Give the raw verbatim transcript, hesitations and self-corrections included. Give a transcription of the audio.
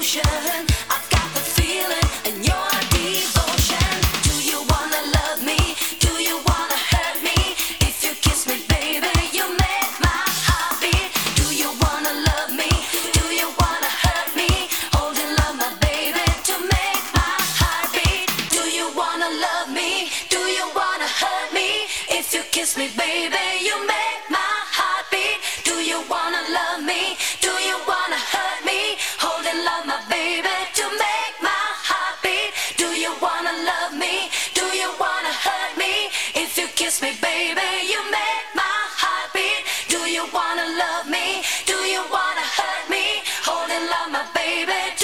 Kiss me, baby, you make my heart beat. Do you wanna love me? Do you wanna hurt me? Hold and love my baby to make my heart beat. Do you wanna love me? Do you wanna hurt me? If you kiss me, baby, you make my heart beat. Do you wanna love me? Do you wanna hurt me? Hold and love my baby.